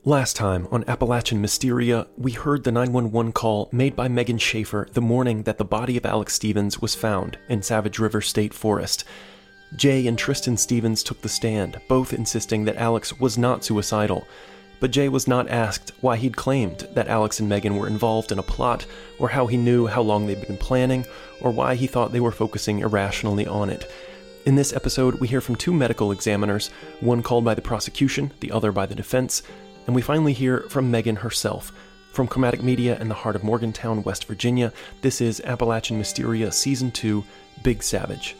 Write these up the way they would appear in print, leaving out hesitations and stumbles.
Last time on Appalachian Mysteria, we heard the 911 call made by Megan Schaefer the morning that the body of Alex Stevens was found in Savage River State Forest. Jay and Tristan Stevens took the stand, both insisting that Alex was not suicidal. But Jay was not asked why he'd claimed that Alex and Megan were involved in a plot, or how he knew how long they'd been planning, or why he thought they were focusing irrationally on it. In this episode, we hear from two medical examiners, one called by the prosecution, the other by the defense, and we finally hear from Megan herself. From Chromatic Media in the heart of Morgantown, West Virginia, this is Appalachian Mysteria Season 2, Big Savage.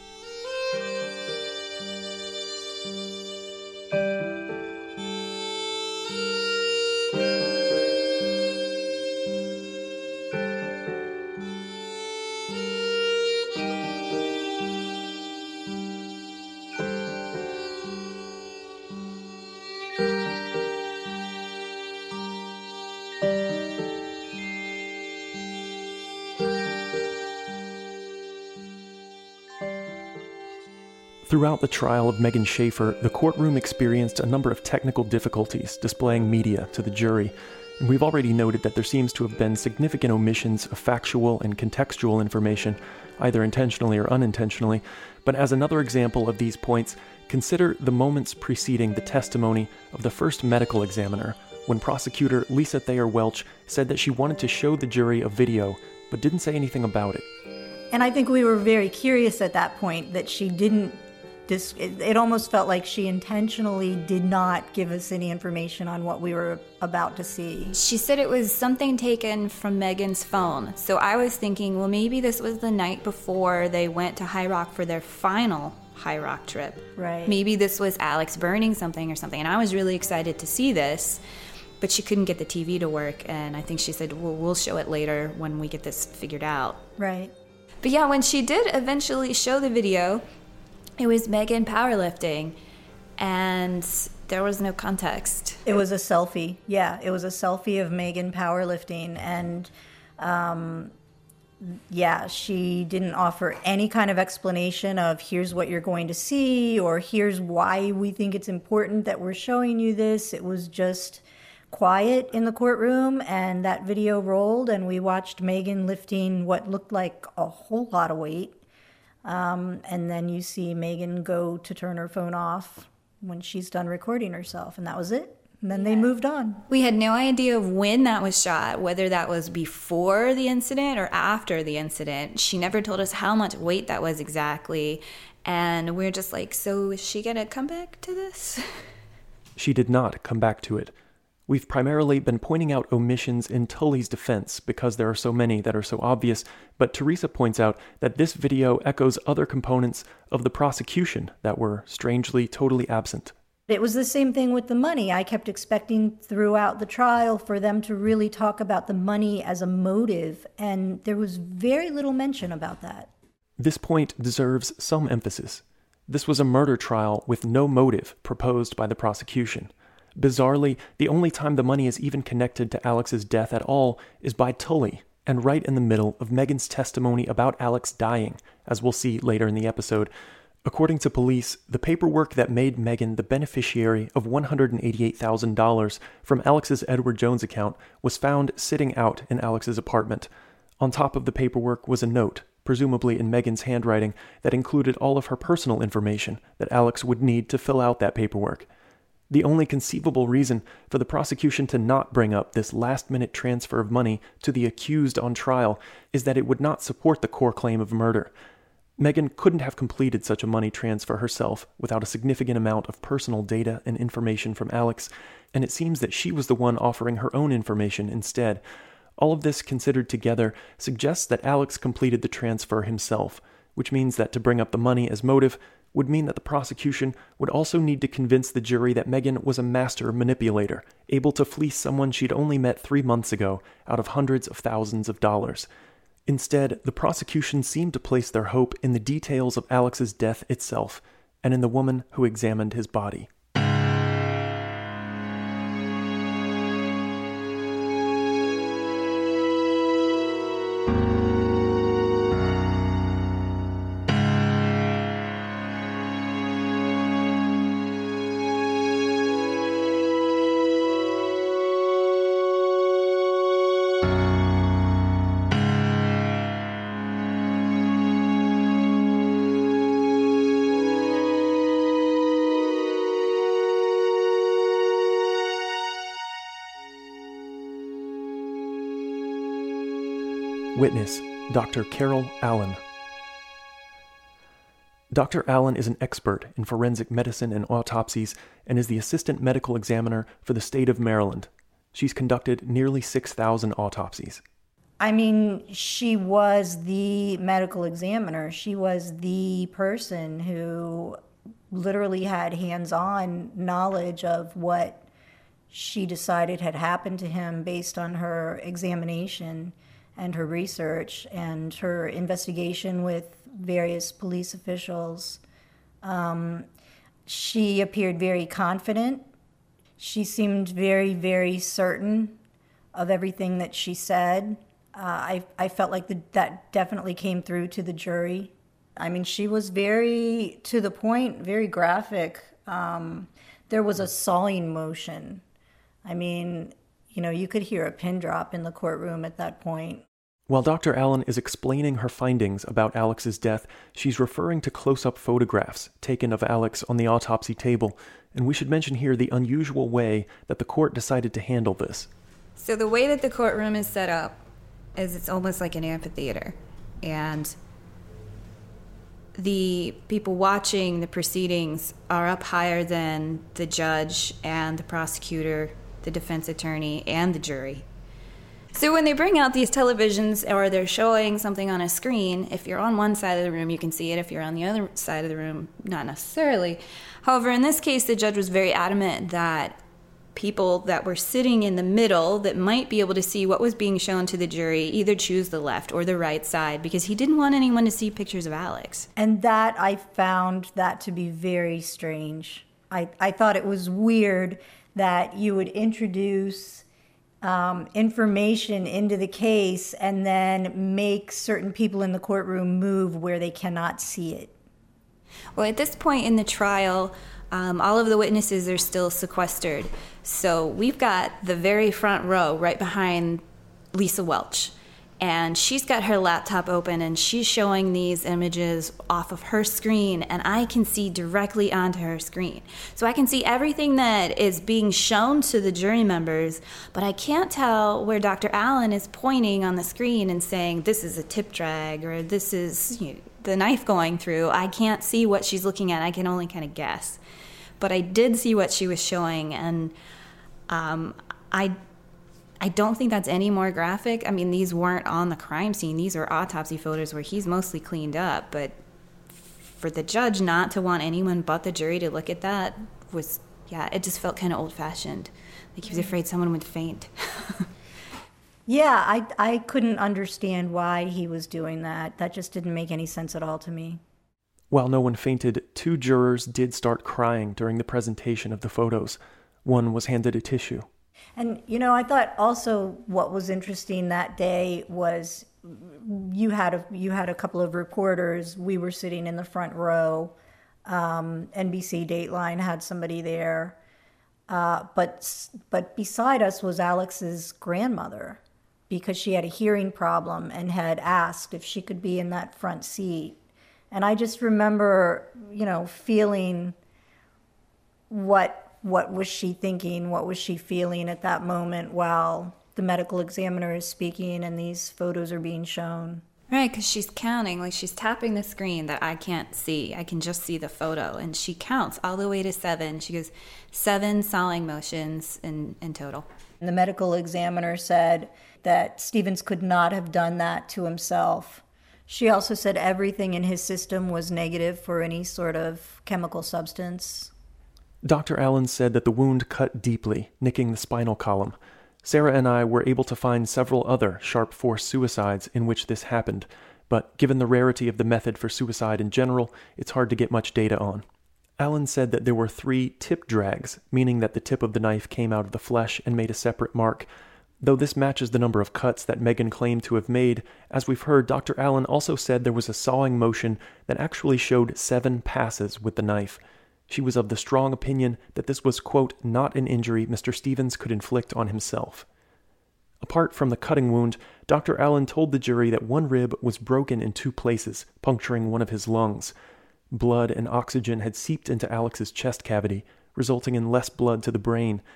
Throughout the trial of Megan Schaefer, the courtroom experienced a number of technical difficulties displaying media to the jury, and we've already noted that there seems to have been significant omissions of factual and contextual information, either intentionally or unintentionally. But as another example of these points, consider the moments preceding the testimony of the first medical examiner, when prosecutor Lisa Thayer Welch said that she wanted to show the jury a video, but didn't say anything about it. And I think we were very curious at that point that she didn't. It almost felt like she intentionally did not give us any information on what we were about to see. She said it was something taken from Megan's phone. So I was thinking, well, maybe this was the night before they went to High Rock for their final High Rock trip. Right. Maybe this was Alex burning something or something. And I was really excited to see this, but she couldn't get the TV to work. And I think she said, well, we'll show it later when we get this figured out. Right. But yeah, when she did eventually show the video, it was Megan powerlifting, and there was no context. It was a selfie. Yeah, it was a selfie of Megan powerlifting, and she didn't offer any kind of explanation of here's what you're going to see, or here's why we think it's important that we're showing you this. It was just quiet in the courtroom, and that video rolled, and we watched Megan lifting what looked like a whole lot of weight. And then you see Megan go to turn her phone off when she's done recording herself, and that was it. And then they moved on. We had no idea of when that was shot, whether that was before the incident or after the incident. She never told us how much weight that was exactly. And we're just like, so is she going to come back to this? She did not come back to it. We've primarily been pointing out omissions in Tully's defense because there are so many that are so obvious, but Teresa points out that this video echoes other components of the prosecution that were strangely totally absent. It was the same thing with the money. I kept expecting throughout the trial for them to really talk about the money as a motive, and there was very little mention about that. This point deserves some emphasis. This was a murder trial with no motive proposed by the prosecution. Bizarrely, the only time the money is even connected to Alex's death at all is by Tully, and right in the middle of Megan's testimony about Alex dying, as we'll see later in the episode. According to police, the paperwork that made Megan the beneficiary of $188,000 from Alex's Edward Jones account was found sitting out in Alex's apartment. On top of the paperwork was a note, presumably in Megan's handwriting, that included all of her personal information that Alex would need to fill out that paperwork. The only conceivable reason for the prosecution to not bring up this last-minute transfer of money to the accused on trial is that it would not support the core claim of murder. Megan couldn't have completed such a money transfer herself without a significant amount of personal data and information from Alex, and it seems that she was the one offering her own information instead. All of this considered together suggests that Alex completed the transfer himself, which means that to bring up the money as motive would mean that the prosecution would also need to convince the jury that Megan was a master manipulator, able to fleece someone she'd only met 3 months ago out of hundreds of thousands of dollars. Instead, the prosecution seemed to place their hope in the details of Alex's death itself, and in the woman who examined his body. Witness, Dr. Carol Allen. Dr. Allen is an expert in forensic medicine and autopsies and is the assistant medical examiner for the state of Maryland. She's conducted nearly 6,000 autopsies. I mean, she was the medical examiner. She was the person who literally had hands-on knowledge of what she decided had happened to him based on her examination and her research and her investigation with various police officials. She appeared very confident. She seemed very, very certain of everything that she said. I felt like that definitely came through to the jury. I mean, she was very to the point, very graphic. There was a sawing motion. I mean, you could hear a pin drop in the courtroom at that point. While Dr. Allen is explaining her findings about Alex's death, she's referring to close-up photographs taken of Alex on the autopsy table, and we should mention here the unusual way that the court decided to handle this. So the way that the courtroom is set up is it's almost like an amphitheater, and the people watching the proceedings are up higher than the judge and the prosecutor, the defense attorney, and the jury. So when they bring out these televisions or they're showing something on a screen, if you're on one side of the room, you can see it. If you're on the other side of the room, not necessarily. However, in this case, the judge was very adamant that people that were sitting in the middle that might be able to see what was being shown to the jury either choose the left or the right side, because he didn't want anyone to see pictures of Alex. And that, I found that to be very strange. I thought it was weird that you would introduce information into the case and then make certain people in the courtroom move where they cannot see it. Well, at this point in the trial, all of the witnesses are still sequestered. So we've got the very front row right behind Lisa Welch. And she's got her laptop open and she's showing these images off of her screen, and I can see directly onto her screen. So I can see everything that is being shown to the jury members, but I can't tell where Dr. Allen is pointing on the screen and saying, this is a tip drag, or this is the knife going through. I can't see what she's looking at. I can only kind of guess. But I did see what she was showing, and I don't think that's any more graphic. I mean, these weren't on the crime scene. These are autopsy photos where he's mostly cleaned up. But for the judge not to want anyone but the jury to look at that was, it just felt kind of old-fashioned. Like he was afraid someone would faint. Yeah, I couldn't understand why he was doing that. That just didn't make any sense at all to me. While no one fainted, 2 jurors did start crying during the presentation of the photos. One was handed a tissue. And, I thought also what was interesting that day was you had a couple of reporters. We were sitting in the front row. NBC Dateline had somebody there. But beside us was Alex's grandmother, because she had a hearing problem and had asked if she could be in that front seat. And I just remember, feeling what was she thinking? What was she feeling at that moment while the medical examiner is speaking and these photos are being shown? Right, because she's counting, like she's tapping the screen that I can't see. I can just see the photo. And she counts all the way to 7. She goes, 7 sawing motions in total. And the medical examiner said that Stevens could not have done that to himself. She also said everything in his system was negative for any sort of chemical substance. Dr. Allen said that the wound cut deeply, nicking the spinal column. Sarah and I were able to find several other sharp force suicides in which this happened, but given the rarity of the method for suicide in general, it's hard to get much data on. Allen said that there were 3 tip drags, meaning that the tip of the knife came out of the flesh and made a separate mark. Though this matches the number of cuts that Megan claimed to have made, as we've heard, Dr. Allen also said there was a sawing motion that actually showed 7 passes with the knife. She was of the strong opinion that this was, quote, not an injury Mr. Stevens could inflict on himself. Apart from the cutting wound, Dr. Allen told the jury that one rib was broken in 2 places, puncturing one of his lungs. Blood and oxygen had seeped into Alex's chest cavity, resulting in less blood to the brain.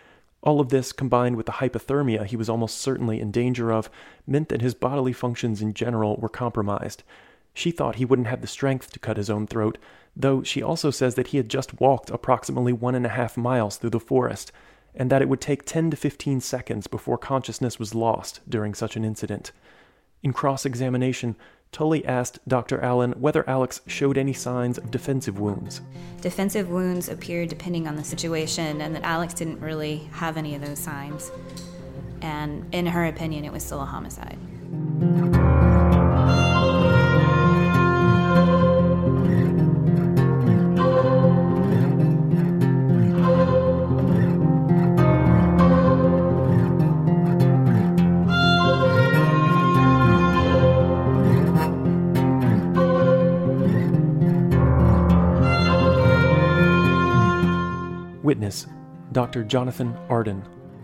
All of this, combined with the hypothermia he was almost certainly in danger of, meant that his bodily functions in general were compromised. She thought he wouldn't have the strength to cut his own throat, though she also says that he had just walked approximately 1.5 miles through the forest, and that it would take 10 to 15 seconds before consciousness was lost during such an incident. In cross-examination, Tully asked Dr. Allen whether Alex showed any signs of defensive wounds. Defensive wounds appeared depending on the situation, and that Alex didn't really have any of those signs. And in her opinion, it was still a homicide. Witness, Dr. Jonathan Arden.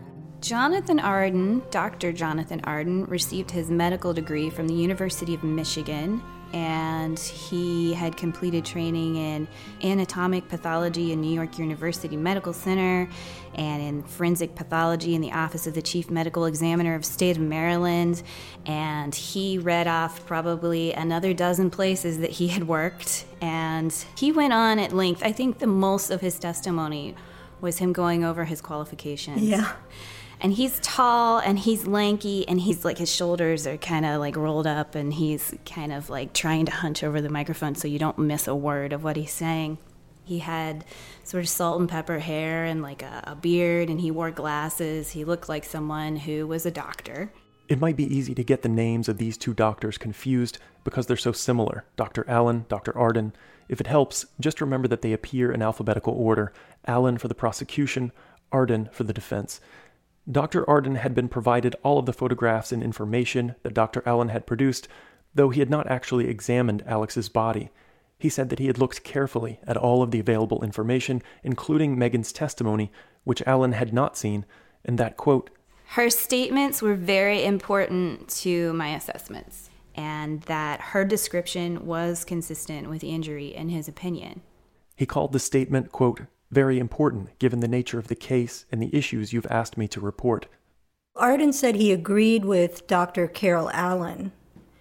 Dr. Jonathan Arden, received his medical degree from the University of Michigan, and he had completed training in anatomic pathology in New York University Medical Center and in forensic pathology in the Office of the Chief Medical Examiner of State of Maryland, and he read off probably another dozen places that he had worked, and he went on at length. I think the most of his testimony was him going over his qualifications. Yeah. And he's tall and he's lanky and he's like, his shoulders are kind of like rolled up and he's kind of like trying to hunch over the microphone so you don't miss a word of what he's saying. He had sort of salt and pepper hair and like a beard, and he wore glasses. He looked like someone who was a doctor. It might be easy to get the names of these two doctors confused because they're so similar, Dr. Allen, Dr. Arden. If it helps, just remember that they appear in alphabetical order, Allen for the prosecution, Arden for the defense. Dr. Arden had been provided all of the photographs and information that Dr. Allen had produced, though he had not actually examined Alex's body. He said that he had looked carefully at all of the available information, including Megan's testimony, which Allen had not seen, and that, quote, her statements were very important to my assessments, and that her description was consistent with the injury in his opinion. He called the statement, quote, very important given the nature of the case and the issues you've asked me to report. Arden said he agreed with Dr. Carol Allen,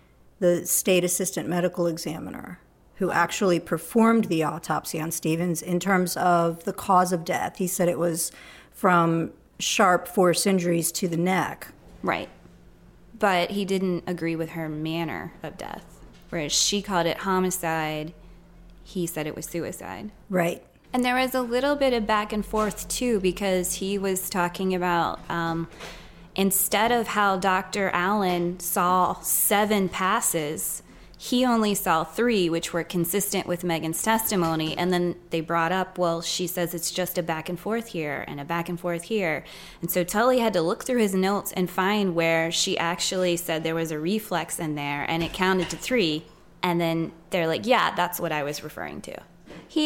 the state assistant medical examiner, who actually performed the autopsy on Stevens in terms of the cause of death. He said it was from sharp force injuries to the neck. Right. But he didn't agree with her manner of death. Whereas she called it homicide, he said it was suicide. Right. And there was a little bit of back and forth, too, because he was talking about instead of how Dr. Allen saw 7 passes, he only saw 3, which were consistent with Megan's testimony. And then they brought up, well, she says it's just a back and forth here and a back and forth here. And so Tully had to look through his notes and find where she actually said there was a reflex in there, and it counted to 3. And then they're like, yeah, that's what I was referring to. He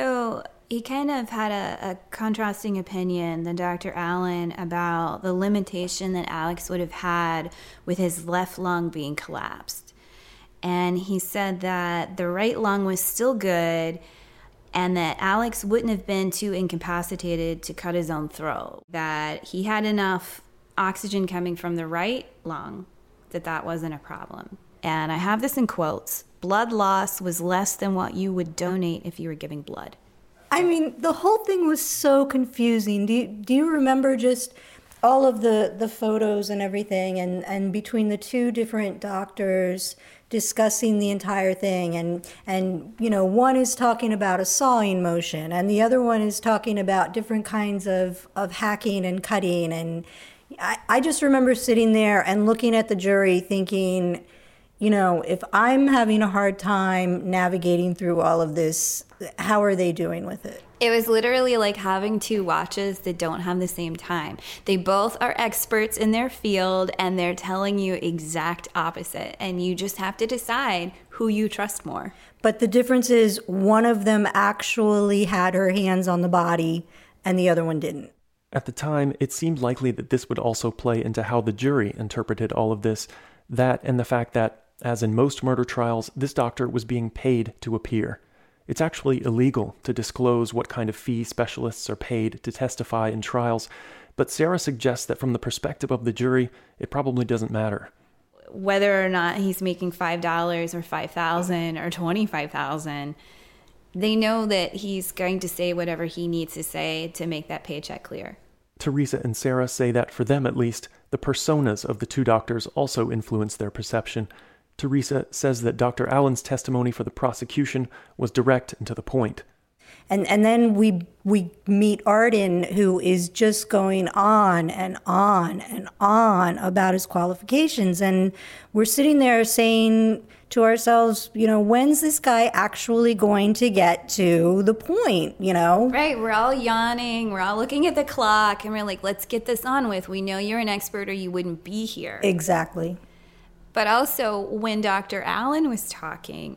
kind of had a contrasting opinion than Dr. Allen about the limitation that Alex would have had with his left lung being collapsed. And he said that the right lung was still good and that Alex wouldn't have been too incapacitated to cut his own throat, that he had enough oxygen coming from the right lung that wasn't a problem. And I have this in quotes. Blood loss was less than what you would donate if you were giving blood. I mean, the whole thing was so confusing. Do you remember just all of the photos and everything, and between the two different doctors discussing the entire thing, and you know, one is talking about a sawing motion and the other one is talking about different kinds of hacking and cutting, and I just remember sitting there and looking at the jury thinking, you know, if I'm having a hard time navigating through all of this, how are they doing with it? It was literally like having 2 watches that don't have the same time. They both are experts in their field, and they're telling you exact opposite. And you just have to decide who you trust more. But the difference is one of them actually had her hands on the body, and the other one didn't. At the time, it seemed likely that this would also play into how the jury interpreted all of this. That and the fact that, as in most murder trials, this doctor was being paid to appear. It's actually illegal to disclose what kind of fee specialists are paid to testify in trials, but Sarah suggests that from the perspective of the jury, it probably doesn't matter. Whether or not he's making $5 or $5,000 or $25,000, they know that he's going to say whatever he needs to say to make that paycheck clear. Teresa and Sarah say that for them at least, the personas of the two doctors also influence their perception. Teresa says that Dr. Allen's testimony for the prosecution was direct and to the point. And then we meet Arden, who is just going on and on and on about his qualifications. And we're sitting there saying to ourselves, when's this guy actually going to get to the point, Right. We're all yawning. We're all looking at the clock and we're like, let's get this on with. We know you're an expert or you wouldn't be here. Exactly. But also when Dr. Allen was talking,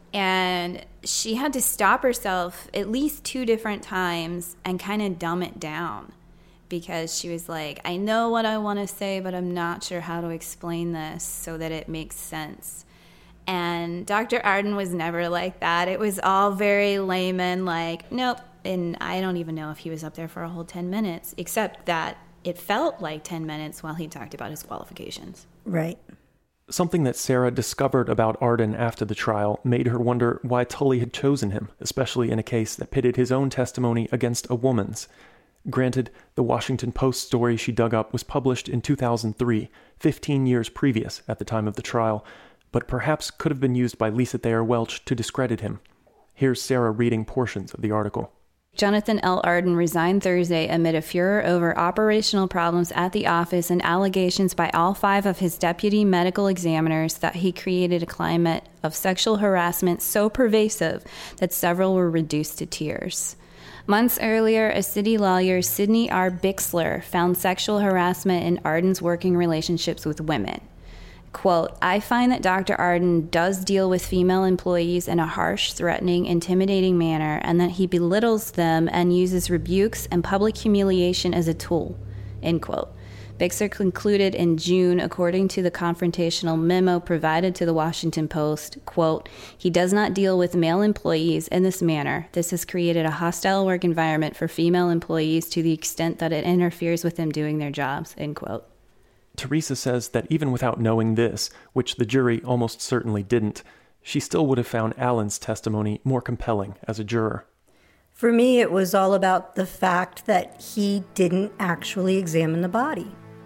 and she had to stop herself at least 2 different times and kind of dumb it down, because she was like, I know what I want to say, but I'm not sure how to explain this so that it makes sense. And Dr. Arden was never like that. It was all very layman, like, nope. And I don't even know if he was up there for a whole 10 minutes, except that it felt like 10 minutes while he talked about his qualifications. Right. Something that Sarah discovered about Arden after the trial made her wonder why Tully had chosen him, especially in a case that pitted his own testimony against a woman's. Granted, the Washington Post story she dug up was published in 2003, 15 years previous at the time of the trial, but perhaps could have been used by Lisa Thayer Welch to discredit him. Here's Sarah reading portions of the article. Jonathan L. Arden resigned Thursday amid a furor over operational problems at the office and allegations by all 5 of his deputy medical examiners that he created a climate of sexual harassment so pervasive that several were reduced to tears. Months earlier, a city lawyer, Sidney R. Bixler, found sexual harassment in Arden's working relationships with women. Quote, I find that Dr. Arden does deal with female employees in a harsh, threatening, intimidating manner, and that he belittles them and uses rebukes and public humiliation as a tool, end quote. Bixler concluded in June, according to the confrontational memo provided to the Washington Post, quote, he does not deal with male employees in this manner. This has created a hostile work environment for female employees to the extent that it interferes with them doing their jobs, end quote. Teresa says that even without knowing this, which the jury almost certainly didn't, she still would have found Allen's testimony more compelling as a juror. For me, it was all about the fact that he didn't actually examine the body.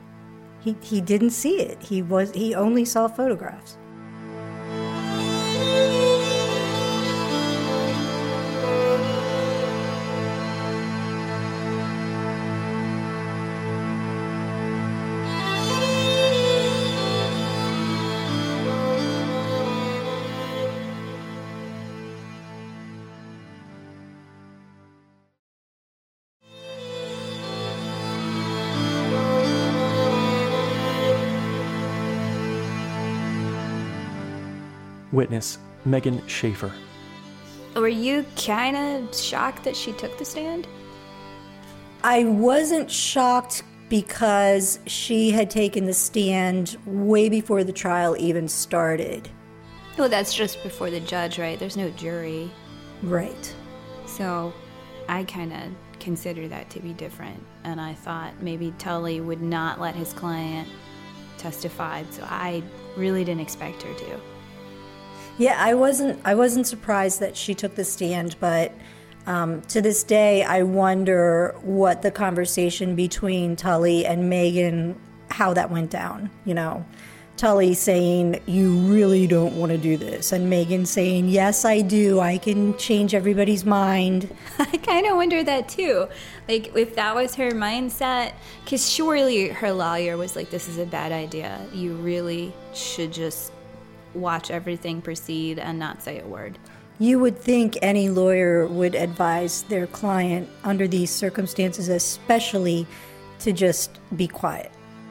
He didn't see it. He only saw photographs. Witness, Megan Schaefer. Were you kind of shocked that she took the stand? I wasn't shocked because she had taken the stand way before the trial even started. Well, that's just before the judge, right? There's no jury. Right. So I kind of consider that to be different. And I thought maybe Tully would not let his client testify. So I really didn't expect her to. Yeah, I wasn't surprised that she took the stand, but to this day, I wonder what the conversation between Tully and Megan, how that went down. Tully saying, you really don't want to do this, and Megan saying, yes, I do. I can change everybody's mind. I kind of wonder that too. Like, if that was her mindset, because surely her lawyer was like, this is a bad idea. You really should just watch everything proceed and not say a word. You would think any lawyer would advise their client under these circumstances, especially to just be quiet.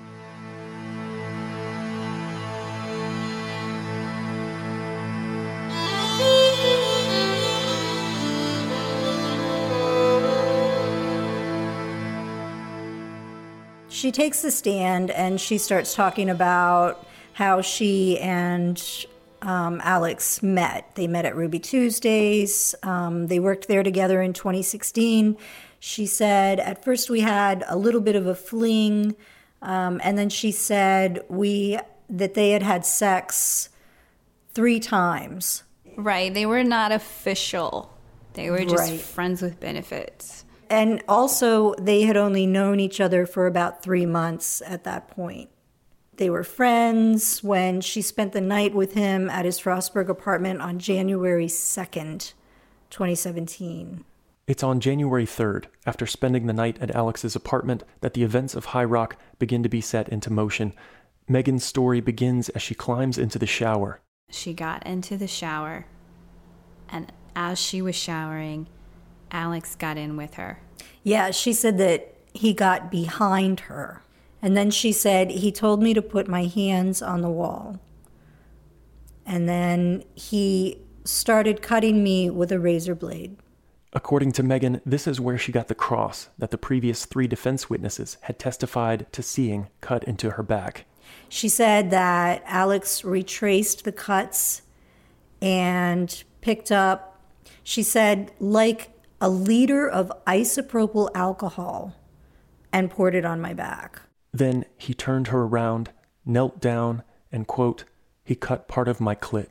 She takes the stand and she starts talking about how she and Alex met. They met at Ruby Tuesdays. They worked there together in 2016. She said, at first we had a little bit of a fling, and then she said that they had sex 3 times. Right. They were not official. They were just friends with benefits. And also, they had only known each other for about 3 months at that point. They were friends when she spent the night with him at his Frostburg apartment on January 2nd, 2017. It's on January 3rd, after spending the night at Alex's apartment, that the events of High Rock begin to be set into motion. Megan's story begins as she climbs into the shower. She got into the shower, and as she was showering, Alex got in with her. Yeah, she said that he got behind her. And then she said, he told me to put my hands on the wall. And then he started cutting me with a razor blade. According to Megan, this is where she got the cross that the previous 3 defense witnesses had testified to seeing cut into her back. She said that Alex retraced the cuts and picked up, she said, like a liter of isopropyl alcohol and poured it on my back. Then he turned her around, knelt down, and, quote, he cut part of my clit.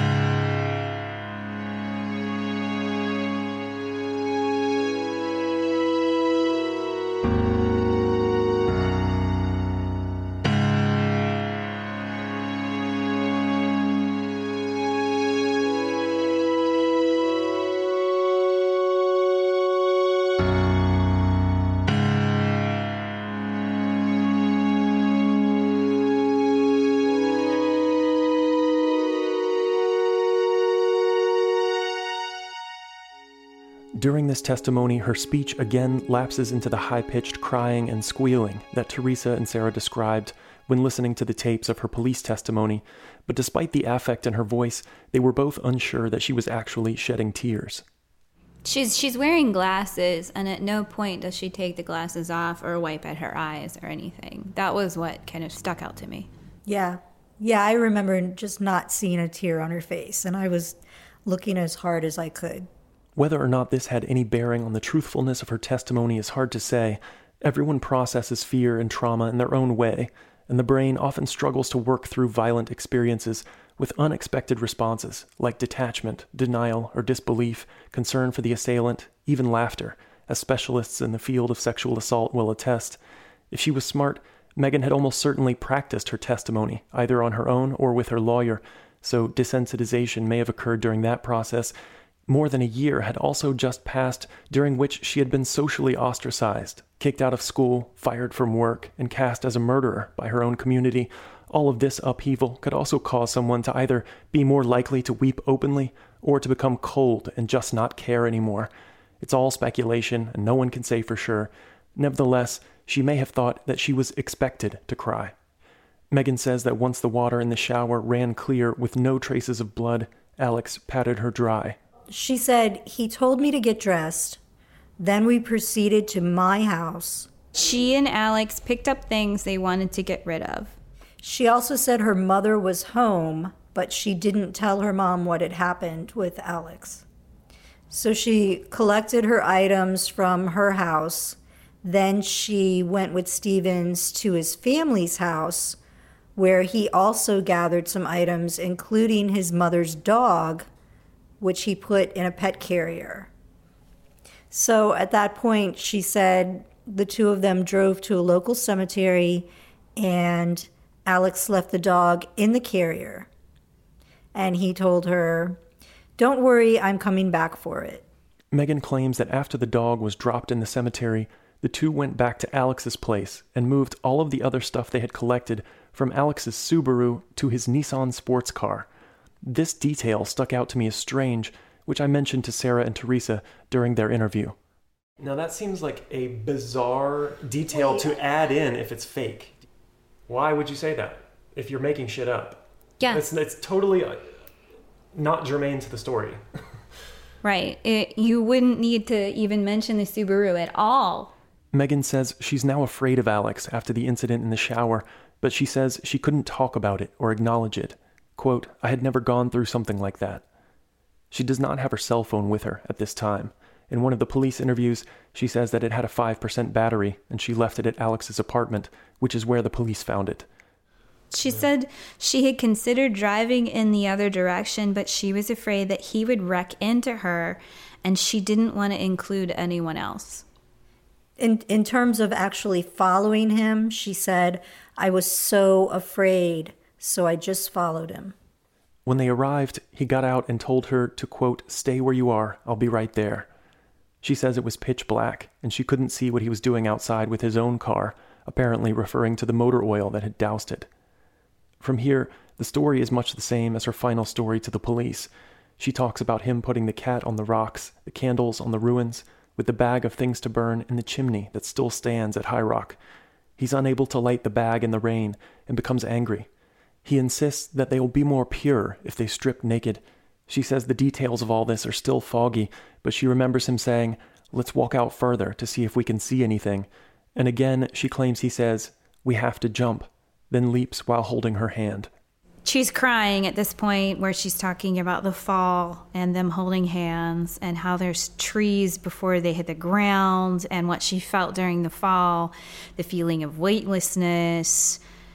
During this testimony, her speech again lapses into the high-pitched crying and squealing that Teresa and Sarah described when listening to the tapes of her police testimony, but despite the affect in her voice, they were both unsure that she was actually shedding tears. She's wearing glasses, and at no point does she take the glasses off or wipe at her eyes or anything. That was what kind of stuck out to me. Yeah, I remember just not seeing a tear on her face, and I was looking as hard as I could. Whether or not this had any bearing on the truthfulness of her testimony is hard to say. Everyone processes fear and trauma in their own way, and the brain often struggles to work through violent experiences with unexpected responses like detachment, denial, or disbelief, concern for the assailant, even laughter, as specialists in the field of sexual assault will attest. If she was smart, Megan had almost certainly practiced her testimony, either on her own or with her lawyer, so desensitization may have occurred during that process. More than a year had also just passed, during which she had been socially ostracized, kicked out of school, fired from work, and cast as a murderer by her own community. All of this upheaval could also cause someone to either be more likely to weep openly or to become cold and just not care anymore. It's all speculation, and no one can say for sure. Nevertheless, she may have thought that she was expected to cry. Megan says that once the water in the shower ran clear with no traces of blood, Alex patted her dry. She said, he told me to get dressed. Then we proceeded to my house. She and Alex picked up things they wanted to get rid of. She also said her mother was home, but she didn't tell her mom what had happened with Alex. So she collected her items from her house. Then she went with Stevens to his family's house, where he also gathered some items, including his mother's dog, which he put in a pet carrier. So at that point, she said the two of them drove to a local cemetery, and Alex left the dog in the carrier. And he told her, "Don't worry, I'm coming back for it." Megan claims that after the dog was dropped in the cemetery, the two went back to Alex's place and moved all of the other stuff they had collected from Alex's Subaru to his Nissan sports car. This detail stuck out to me as strange, which I mentioned to Sarah and Teresa during their interview. Now that seems like a bizarre detail to add in if it's fake. Why would you say that if you're making shit up? Yeah. It's totally not germane to the story. Right. You wouldn't need to even mention the Subaru at all. Megan says she's now afraid of Alex after the incident in the shower, but she says she couldn't talk about it or acknowledge it. Quote, I had never gone through something like that. She does not have her cell phone with her at this time. In one of the police interviews, she says that it had a 5% battery, and she left it at Alex's apartment, which is where the police found it. She said she had considered driving in the other direction, but she was afraid that he would wreck into her, and she didn't want to include anyone else. In terms of actually following him, she said, I was so afraid, so I just followed him. When they arrived, he got out and told her to, quote, stay where you are, I'll be right there. She says it was pitch black, and she couldn't see what he was doing outside with his own car, apparently referring to the motor oil that had doused it. From here, the story is much the same as her final story to the police. She talks about him putting the cat on the rocks, the candles on the ruins, with the bag of things to burn in the chimney that still stands at High Rock. He's unable to light the bag in the rain and becomes angry. He insists that they will be more pure if they strip naked. She says the details of all this are still foggy, but she remembers him saying, let's walk out further to see if we can see anything. And again, she claims he says, we have to jump, then leaps while holding her hand. She's crying at this point where she's talking about the fall and them holding hands and how there's trees before they hit the ground and what she felt during the fall, the feeling of weightlessness,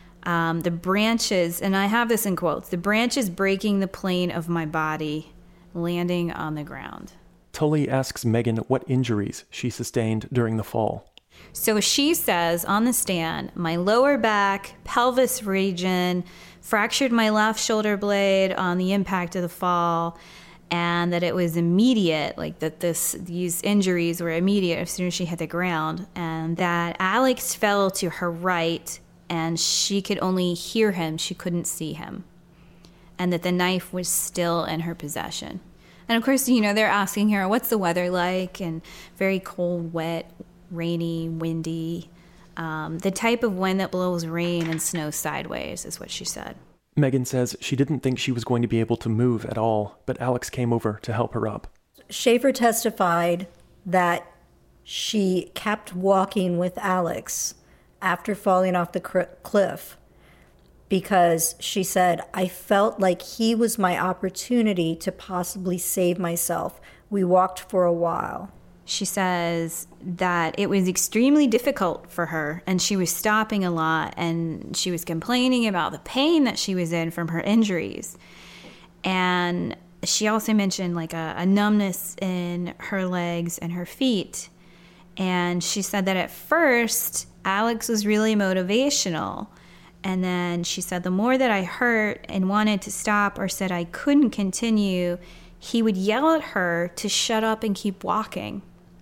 the branches, and I have this in quotes, the branches breaking the plane of my body, landing on the ground. Tully asks Megan what injuries she sustained during the fall. So she says on the stand, my lower back, pelvis region, fractured my left shoulder blade on the impact of the fall, and that it was immediate, like that these injuries were immediate as soon as she hit the ground, and that Alex fell to her right and she could only hear him, she couldn't see him, and that the knife was still in her possession. And of course, they're asking her, what's the weather like? And very cold, wet, rainy, windy. The type of wind that blows rain and snow sideways is what she said. Megan says she didn't think she was going to be able to move at all, but Alex came over to help her up. Schaefer testified that she kept walking with Alex after falling off the cliff because she said, I felt like he was my opportunity to possibly save myself. We walked for a while. She says that it was extremely difficult for her, and she was stopping a lot, and she was complaining about the pain that she was in from her injuries. And she also mentioned like a numbness in her legs and her feet. And she said that at first, Alex was really motivational. And then she said the more that I hurt and wanted to stop or said I couldn't continue, he would yell at her to shut up and keep walking.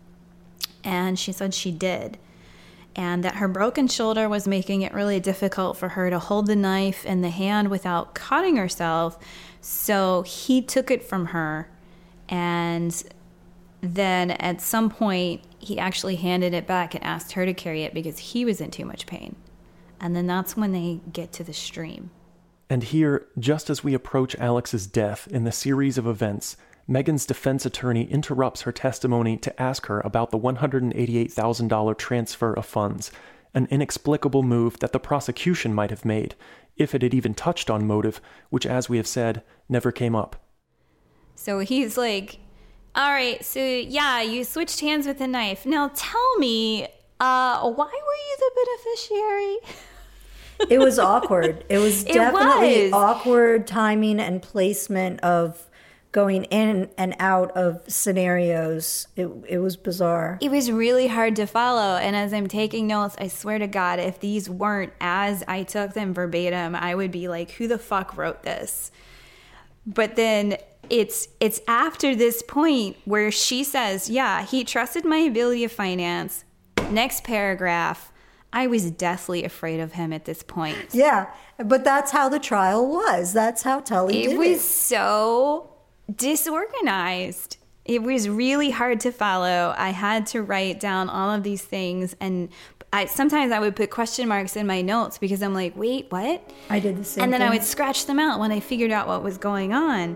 And she said she did. And that her broken shoulder was making it really difficult for her to hold the knife in the hand without cutting herself. So he took it from her. And then at some point, he actually handed it back and asked her to carry it because he was in too much pain. And then that's when they get to the stream. And here, just as we approach Alex's death in the series of events, Megan's defense attorney interrupts her testimony to ask her about the $188,000 transfer of funds, an inexplicable move that the prosecution might have made, if it had even touched on motive, which, as we have said, never came up. So he's like, all right, so yeah, you switched hands with the knife. Now tell me, why were you the beneficiary? It was awkward. It was definitely awkward timing and placement of going in and out of scenarios. It was bizarre. It was really hard to follow. And as I'm taking notes, I swear to God, if these weren't as I took them verbatim, I would be like, who the fuck wrote this? But then it's after this point where she says, yeah, he trusted my ability to finance. Next paragraph, I was deathly afraid of him at this point. Yeah, but that's how the trial was. That's how Tully did it. It was so disorganized. It was really hard to follow. I had to write down all of these things, and sometimes I would put question marks in my notes because I'm like, wait, what? I did the same And then thing. I would scratch them out when I figured out what was going on.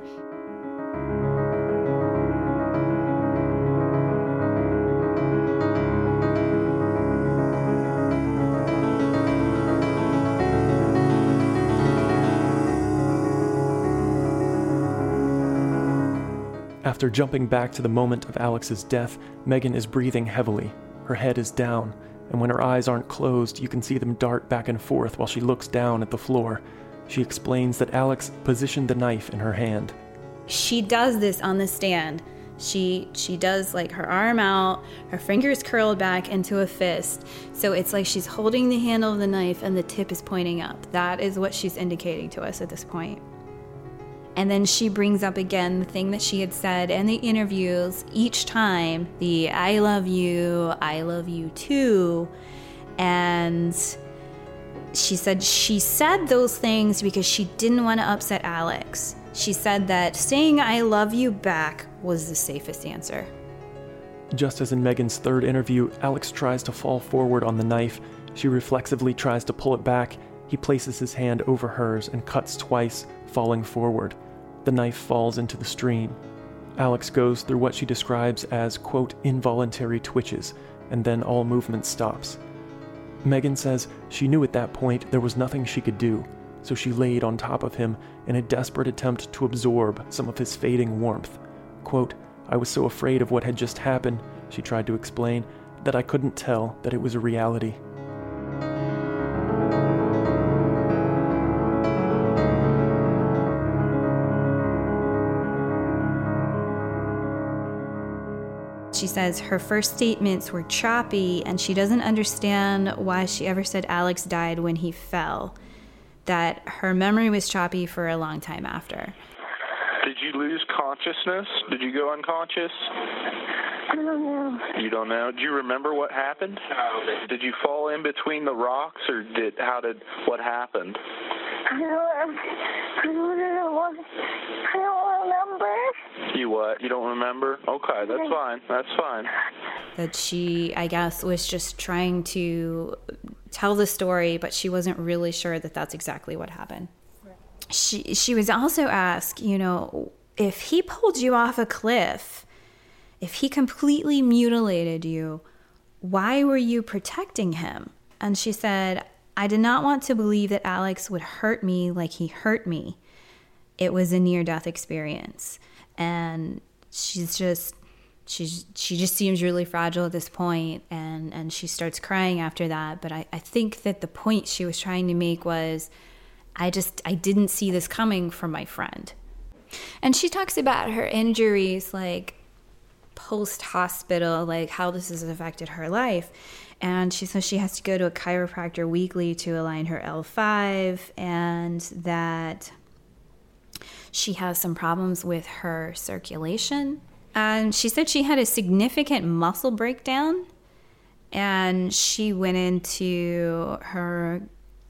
After jumping back to the moment of Alex's death, Megan is breathing heavily. Her head is down, and when her eyes aren't closed, you can see them dart back and forth while she looks down at the floor. She explains that Alex positioned the knife in her hand. She does this on the stand. She does like her arm out, her fingers curled back into a fist. So it's like she's holding the handle of the knife and the tip is pointing up. That is what she's indicating to us at this point. And then she brings up again the thing that she had said in the interviews each time, the I love you too. And she said those things because she didn't want to upset Alex. She said that saying I love you back was the safest answer. Just as in Megan's third interview, Alex tries to fall forward on the knife. She reflexively tries to pull it back. He places his hand over hers and cuts twice, falling forward. The knife falls into the stream. Alex goes through what she describes as, quote, involuntary twitches, and then all movement stops. Megan says she knew at that point there was nothing she could do, so she laid on top of him in a desperate attempt to absorb some of his fading warmth. Quote, I was so afraid of what had just happened, she tried to explain, that I couldn't tell that it was a reality. She says her first statements were choppy and she doesn't understand why she ever said Alex died when he fell. That her memory was choppy for a long time after. Did you lose consciousness? Did you go unconscious? I don't know. You don't know? Do you remember what happened? Did you fall in between the rocks, or what happened? I don't remember. You what? You don't remember? Okay, that's fine. That's fine. That she, I guess, was just trying to tell the story, but she wasn't really sure that that's exactly what happened. She was also asked, if he pulled you off a cliff, if he completely mutilated you, why were you protecting him? And she said, I did not want to believe that Alex would hurt me like he hurt me. It was a near-death experience. And she just seems really fragile at this point, and she starts crying after that. But I think that the point she was trying to make was, I didn't see this coming from my friend. And she talks about her injuries, like post-hospital, like how this has affected her life. And she says she has to go to a chiropractor weekly to align her L5, and that she has some problems with her circulation. And she said she had a significant muscle breakdown, and she went into her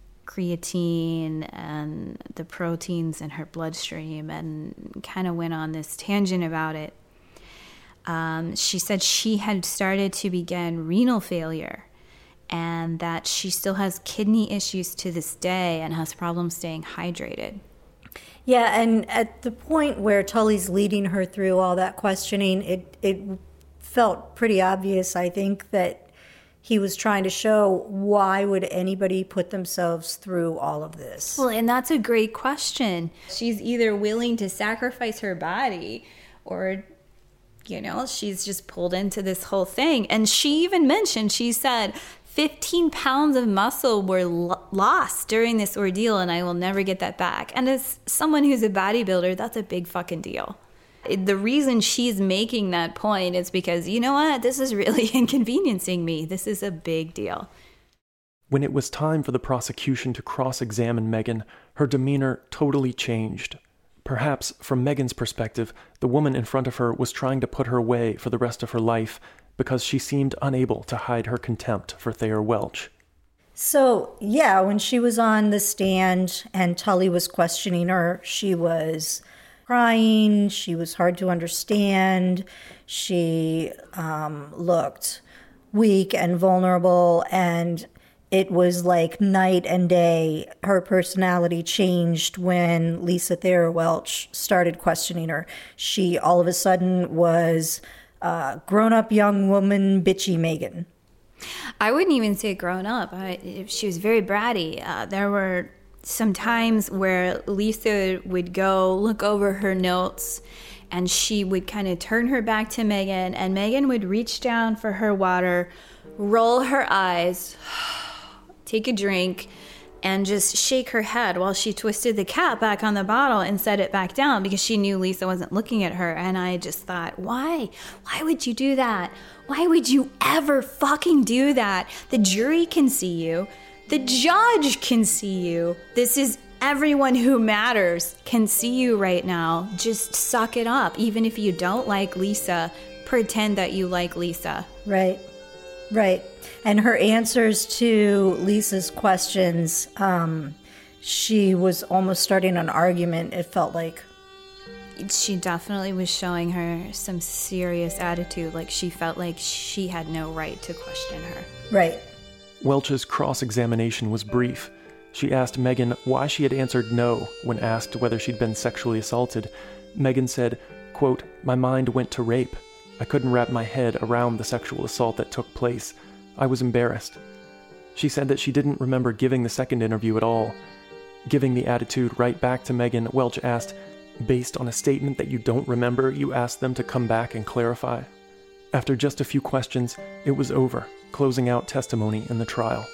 creatine and the proteins in her bloodstream and kind of went on this tangent about it. She said she had started to begin renal failure, and that she still has kidney issues to this day and has problems staying hydrated. Yeah, and at the point where Tully's leading her through all that questioning, it felt pretty obvious, I think, that he was trying to show why would anybody put themselves through all of this? Well, and that's a great question. She's either willing to sacrifice her body or, she's just pulled into this whole thing. And she even mentioned, she said, 15 pounds of muscle were lost during this ordeal, and I will never get that back. And as someone who's a bodybuilder, that's a big fucking deal. The reason she's making that point is because, you know what? This is really inconveniencing me. This is a big deal. When it was time for the prosecution to cross-examine Megan, her demeanor totally changed. Perhaps, from Megan's perspective, the woman in front of her was trying to put her away for the rest of her life, because she seemed unable to hide her contempt for Thayer Welch. So, yeah, when she was on the stand and Tully was questioning her, she was crying, she was hard to understand, she looked weak and vulnerable, and it was like night and day. Her personality changed when Lisa Thayer Welch started questioning her. She all of a sudden was grown-up young woman, bitchy Megan. I wouldn't even say grown up. She was very bratty. There were some times where Lisa would go look over her notes and she would kind of turn her back to Megan, and Megan would reach down for her water, roll her eyes, take a drink, and just shake her head while she twisted the cap back on the bottle and set it back down because she knew Lisa wasn't looking at her. And I just thought, why? Why would you do that? Why would you ever fucking do that? The jury can see you. The judge can see you. This is everyone who matters can see you right now. Just suck it up. Even if you don't like Lisa, pretend that you like Lisa. Right. Right. And her answers to Lisa's questions, she was almost starting an argument, it felt like. She definitely was showing her some serious attitude, like she felt like she had no right to question her. Right. Welch's cross-examination was brief. She asked Megan why she had answered no when asked whether she'd been sexually assaulted. Megan said, quote, "My mind went to rape. I couldn't wrap my head around the sexual assault that took place. I was embarrassed." She said that she didn't remember giving the second interview at all. Giving the attitude right back to Megan, Welch asked, "Based on a statement that you don't remember, you asked them to come back and clarify?" After just a few questions, it was over, closing out testimony in the trial.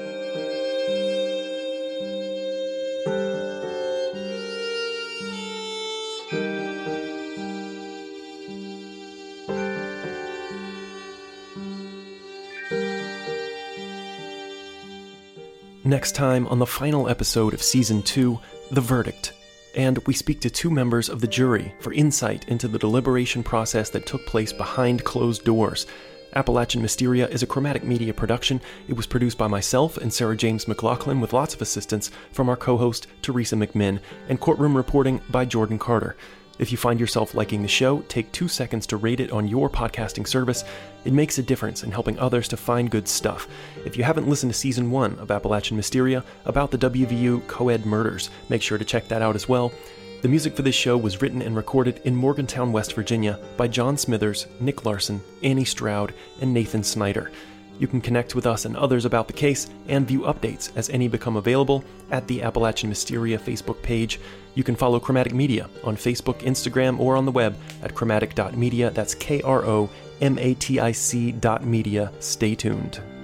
Next time on the final episode of Season 2, The Verdict. And we speak to two members of the jury for insight into the deliberation process that took place behind closed doors. Appalachian Mysteria is a Chromatic Media production. It was produced by myself and Sarah James McLaughlin with lots of assistance from our co-host Teresa McMinn, and courtroom reporting by Jordan Carter. If you find yourself liking the show, take 2 seconds to rate it on your podcasting service. It makes a difference in helping others to find good stuff. If you haven't listened to Season 1 of Appalachian Mysteria about the WVU co-ed murders, make sure to check that out as well. The music for this show was written and recorded in Morgantown, West Virginia by John Smithers, Nick Larson, Annie Stroud, and Nathan Snyder. You can connect with us and others about the case and view updates as any become available at the Appalachian Mysteria Facebook page. You can follow Chromatic Media on Facebook, Instagram, or on the web at chromatic.media. That's KROMATIC.media. Stay tuned.